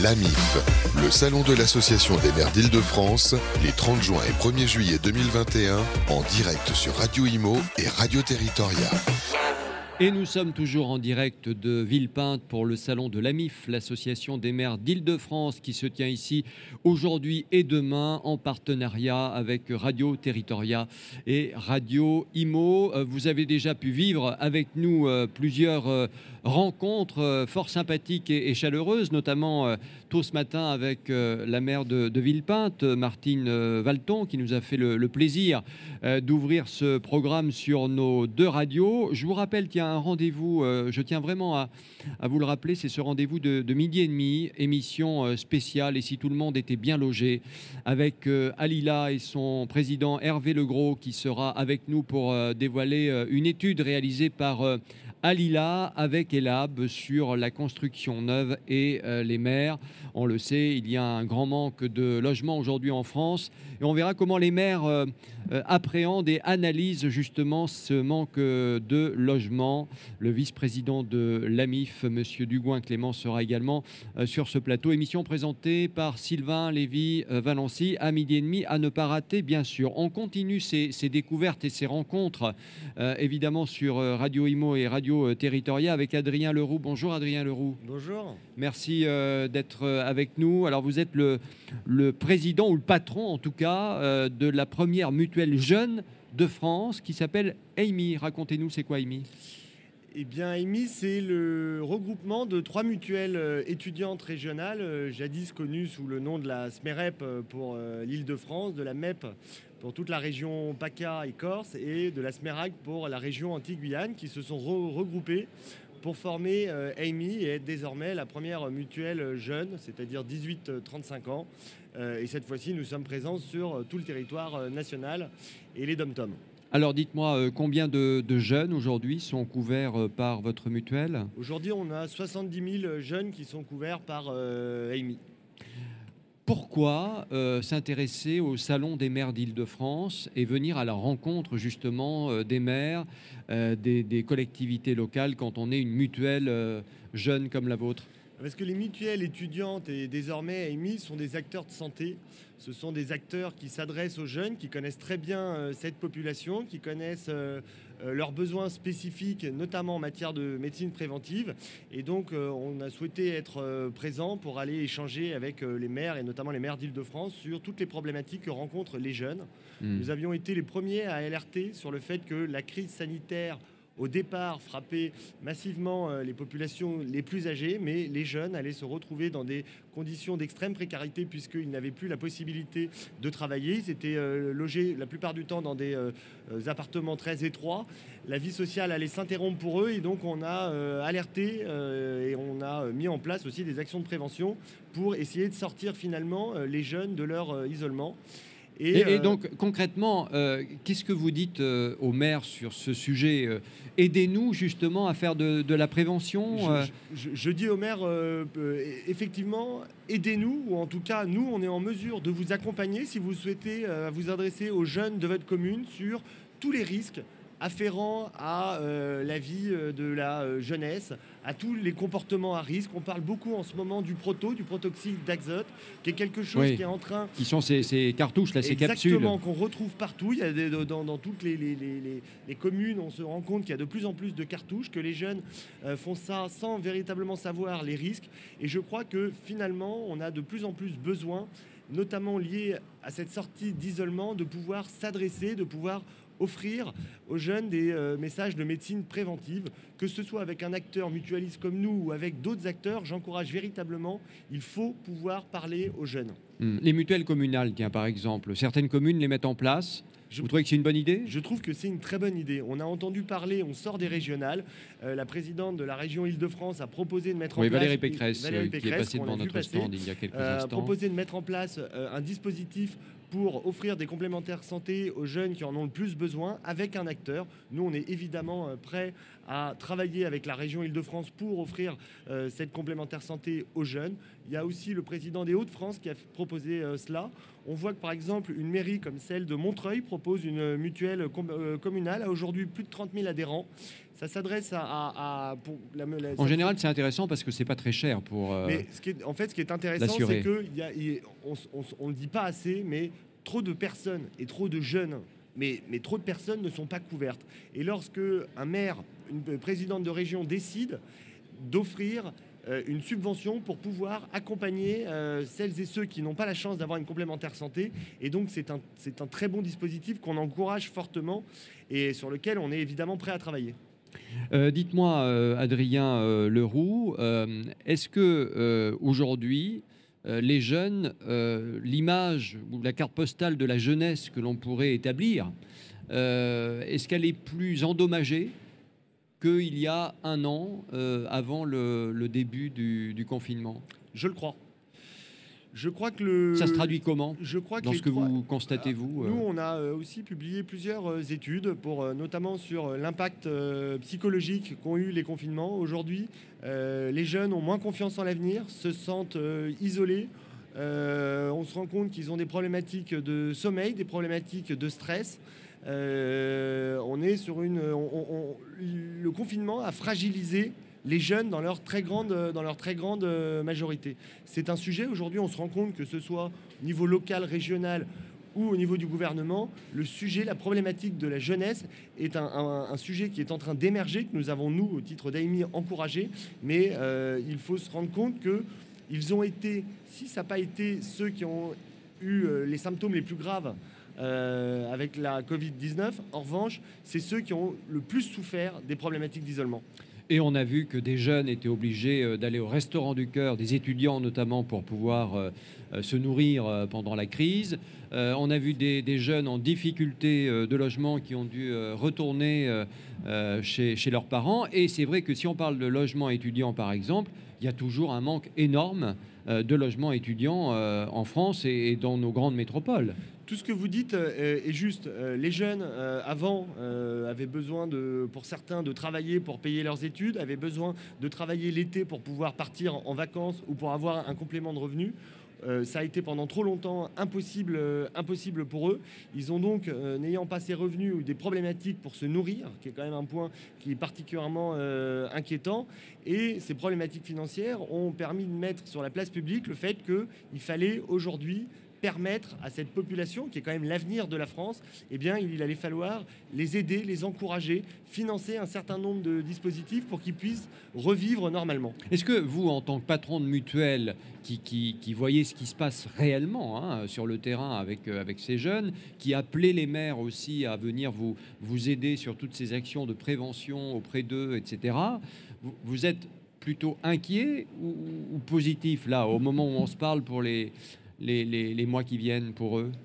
L'AMIF, le salon de l'Association des maires d'Île-de-France, les 30 juin et 1er juillet 2021, en direct sur Radio Imo et Radio Territoria. Et nous sommes toujours en direct de Villepinte pour le salon de l'AMIF, l'Association des maires d'Île-de-France, qui se tient ici aujourd'hui et demain en partenariat avec Radio Territoria et Radio Imo. Vous avez déjà pu vivre avec nous plusieurs rencontres fort sympathiques et chaleureuses, notamment tôt ce matin avec la maire de Villepinte, Martine Valton, qui nous a fait le plaisir d'ouvrir ce programme sur nos deux radios. Je vous rappelle qu'il y a un rendez-vous, je tiens vraiment à vous le rappeler, c'est ce rendez-vous de midi et demi, émission spéciale, et si tout le monde était bien logé, avec Alila et son président Hervé Legros, qui sera avec nous pour dévoiler une étude réalisée par Alila avec Elab sur la construction neuve et les maires. On le sait, il y a un grand manque de logements aujourd'hui en France, et on verra comment les maires appréhendent et analysent justement ce manque de logements. Le vice-président de l'AMIF, M. Dugouin-Clément, sera également sur ce plateau. Émission présentée par Sylvain Lévy-Valency à midi et demi, à ne pas rater, bien sûr. On continue ces découvertes et ces rencontres, évidemment, sur Radio Imo et Radio Territoria avec Adrien Leroux. Bonjour Adrien Leroux. Bonjour. Merci d'être avec nous. Alors vous êtes le président, ou le patron en tout cas, de la première mutuelle jeune de France qui s'appelle Amy. Racontez-nous, c'est quoi Amy ? Eh bien, Amy, c'est le regroupement de 3 mutuelles étudiantes régionales, jadis connues sous le nom de la SMEREP pour l'Île-de-France, de la MEP pour toute la région PACA et Corse, et de la SMERAC pour la région Antilles-Guyane, qui se sont regroupées pour former Amy et être désormais la première mutuelle jeune, c'est-à-dire 18-35 ans. Et cette fois-ci, nous sommes présents sur tout le territoire national et les dom-toms. Alors dites-moi, combien de jeunes aujourd'hui sont couverts par votre mutuelle ? Aujourd'hui, on a 70 000 jeunes qui sont couverts par Amy. Pourquoi s'intéresser au Salon des maires d'Île-de-France et venir à la rencontre justement des maires, des collectivités locales quand on est une mutuelle jeune comme la vôtre ? Parce que les mutuelles étudiantes et désormais Amy sont des acteurs de santé. Ce sont des acteurs qui s'adressent aux jeunes, qui connaissent très bien cette population, qui connaissent leurs besoins spécifiques, notamment en matière de médecine préventive. Et donc, on a souhaité être présent pour aller échanger avec les maires, et notamment les maires d'Île-de-France, sur toutes les problématiques que rencontrent les jeunes. Nous avions été les premiers à alerter sur le fait que la crise sanitaire au départ frappait massivement les populations les plus âgées, mais les jeunes allaient se retrouver dans des conditions d'extrême précarité puisqu'ils n'avaient plus la possibilité de travailler. Ils étaient logés la plupart du temps dans des appartements très étroits. La vie sociale allait s'interrompre pour eux, et donc on a alerté et on a mis en place aussi des actions de prévention pour essayer de sortir finalement les jeunes de leur isolement. Et donc, concrètement, qu'est-ce que vous dites aux maires sur ce sujet ? Aidez-nous justement à faire de la prévention. Je dis aux maires, effectivement, aidez-nous, ou en tout cas, nous, on est en mesure de vous accompagner si vous souhaitez vous adresser aux jeunes de votre commune sur tous les risques afférents à la vie de la jeunesse, à tous les comportements à risque. On parle beaucoup en ce moment du protoxyde d'azote, qui est quelque chose qui est en train... Qui sont ces cartouches, là, ces capsules. Exactement, qu'on retrouve partout. Il y a dans toutes les communes, on se rend compte qu'il y a de plus en plus de cartouches, que les jeunes font ça sans véritablement savoir les risques. Et je crois que finalement, on a de plus en plus besoin, notamment lié à cette sortie d'isolement, de pouvoir s'adresser, de pouvoir offrir aux jeunes des messages de médecine préventive, que ce soit avec un acteur mutualiste comme nous ou avec d'autres acteurs. J'encourage véritablement, il faut pouvoir parler aux jeunes. Les mutuelles communales, tiens, par exemple, certaines communes les mettent en place. Vous trouvez que c'est une bonne idée ? Je trouve que c'est une très bonne idée. On a entendu parler, on sort des régionales. La présidente de la région Île-de-France a proposé de mettre en place... Valérie Pécresse, qui est passée devant notre stand il y a quelques instants. A proposé de mettre en place un dispositif pour offrir des complémentaires santé aux jeunes qui en ont le plus besoin, avec un acteur. Nous, on est évidemment prêts à travailler avec la région Île-de-France pour offrir cette complémentaire santé aux jeunes. Il y a aussi le président des Hauts-de-France qui a proposé cela. On voit que, par exemple, une mairie comme celle de Montreuil propose une mutuelle communale, a aujourd'hui plus de 30 000 adhérents, Ça s'adresse pour En général, c'est intéressant parce que c'est pas très cher pour. Mais ce qui est intéressant, c'est que on le dit pas assez, mais trop de personnes et trop de jeunes, mais trop de personnes ne sont pas couvertes. Et lorsque un maire, une présidente de région décide d'offrir une subvention pour pouvoir accompagner celles et ceux qui n'ont pas la chance d'avoir une complémentaire santé. Et donc, c'est un très bon dispositif qu'on encourage fortement et sur lequel on est évidemment prêt à travailler. Dites-moi, Adrien Leroux, est-ce que aujourd'hui, les jeunes, l'image ou la carte postale de la jeunesse que l'on pourrait établir, est-ce qu'elle est plus endommagée qu'il y a un an avant le début du confinement? Je le crois. Je crois que ça se traduit comment dans ce que vous constatez, vous Nous, on a aussi publié plusieurs études, notamment sur l'impact psychologique qu'ont eu les confinements. Aujourd'hui, les jeunes ont moins confiance en l'avenir, se sentent isolés. On se rend compte qu'ils ont des problématiques de sommeil, des problématiques de stress. On est sur le confinement a fragilisé les jeunes dans leur très grande majorité. C'est un sujet, aujourd'hui, on se rend compte que ce soit au niveau local, régional ou au niveau du gouvernement, la problématique de la jeunesse est un sujet qui est en train d'émerger, que nous avons, nous, au titre d'AMI, encouragé, mais il faut se rendre compte qu'ils ont été, si ça n'a pas été ceux qui ont eu les symptômes les plus graves avec la Covid-19, en revanche, c'est ceux qui ont le plus souffert des problématiques d'isolement. Et on a vu que des jeunes étaient obligés d'aller au Restaurant du Cœur, des étudiants notamment, pour pouvoir se nourrir pendant la crise. On a vu des jeunes en difficulté de logement qui ont dû retourner chez leurs parents. Et c'est vrai que si on parle de logement étudiant, par exemple, il y a toujours un manque énorme de logements étudiants en France et dans nos grandes métropoles. Tout ce que vous dites est juste. Les jeunes, avant, avaient besoin, pour certains, de travailler pour payer leurs études, avaient besoin de travailler l'été pour pouvoir partir en vacances ou pour avoir un complément de revenus. Ça a été pendant trop longtemps impossible pour eux. Ils ont donc, n'ayant pas ces revenus, eu des problématiques pour se nourrir, qui est quand même un point qui est particulièrement inquiétant. Et ces problématiques financières ont permis de mettre sur la place publique le fait qu'il fallait aujourd'hui permettre à cette population, qui est quand même l'avenir de la France, eh bien, il allait falloir les aider, les encourager, financer un certain nombre de dispositifs pour qu'ils puissent revivre normalement. Est-ce que vous, en tant que patron de mutuelle, qui voyez ce qui se passe réellement sur le terrain avec ces jeunes, qui appelez les maires aussi à venir vous aider sur toutes ces actions de prévention auprès d'eux, etc., vous êtes plutôt inquiet ou positif, là, au moment où on se parle pour les mois qui viennent pour eux?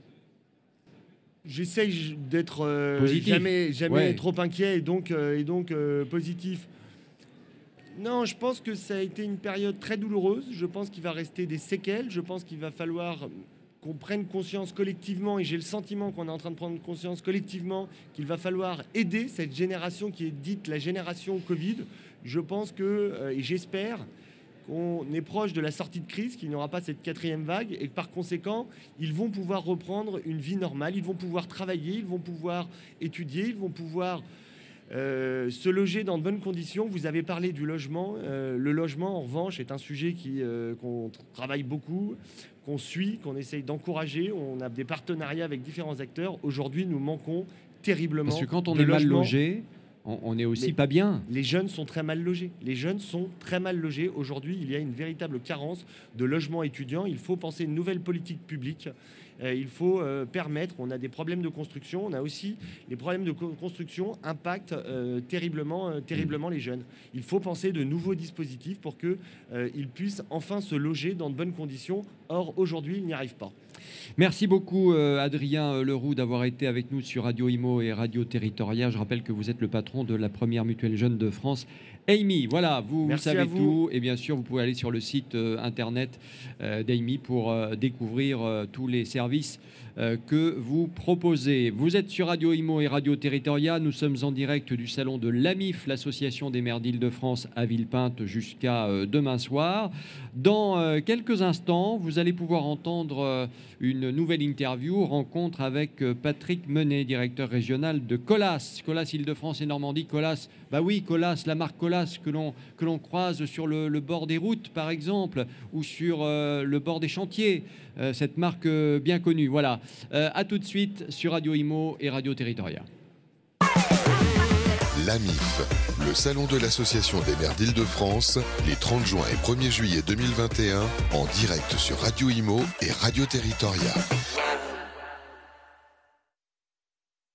J'essaye d'être jamais trop inquiet et donc positif. Non, je pense que ça a été une période très douloureuse. Je pense qu'il va rester des séquelles. Je pense qu'il va falloir qu'on prenne conscience collectivement, et j'ai le sentiment qu'on est en train de prendre conscience collectivement qu'il va falloir aider cette génération qui est dite la génération Covid. Je pense et j'espère qu'on est proche de la sortie de crise, qu'il n'y aura pas cette quatrième vague et que par conséquent, ils vont pouvoir reprendre une vie normale, ils vont pouvoir travailler, ils vont pouvoir étudier, ils vont pouvoir se loger dans de bonnes conditions. Vous avez parlé du logement. Le logement, en revanche, est un sujet qu'on travaille beaucoup, qu'on suit, qu'on essaye d'encourager. On a des partenariats avec différents acteurs. Aujourd'hui, nous manquons terriblement. Parce que quand on est mal logé, on n'est aussi pas bien. Les jeunes sont très mal logés. Les jeunes sont très mal logés. Aujourd'hui, il y a une véritable carence de logements étudiants. Il faut penser une nouvelle politique publique. Il faut permettre, on a des problèmes de construction, on a aussi les problèmes de construction impactent terriblement les jeunes. Il faut penser de nouveaux dispositifs pour qu'ils puissent enfin se loger dans de bonnes conditions. Or, aujourd'hui, ils n'y arrivent pas. Merci beaucoup Adrien Leroux d'avoir été avec nous sur Radio Imo et Radio Territoria. Je rappelle que vous êtes le patron de la première mutuelle jeune de France, Amy, voilà, vous Merci savez à vous. tout. Et bien sûr, vous pouvez aller sur le site internet d'Amy pour découvrir tous les services que vous proposez. Vous êtes sur Radio Imo et Radio Territoria. Nous sommes en direct du salon de l'AMIF, l'Association des maires d'Île-de-France à Villepinte, jusqu'à demain soir. Dans quelques instants, vous allez pouvoir entendre une nouvelle interview, rencontre avec Patrick Menet, directeur régional de Colas. Colas Île-de-France et Normandie. Colas, bah oui, Colas, la marque Colas que l'on croise sur le bord des routes, par exemple, ou sur le bord des chantiers. Cette marque bien connue. Voilà. À tout de suite sur Radio Imo et Radio Territoria. L'AMIF, le salon de l'Association des maires d'Île-de-France, les 30 juin et 1er juillet 2021, en direct sur Radio Imo et Radio Territoria.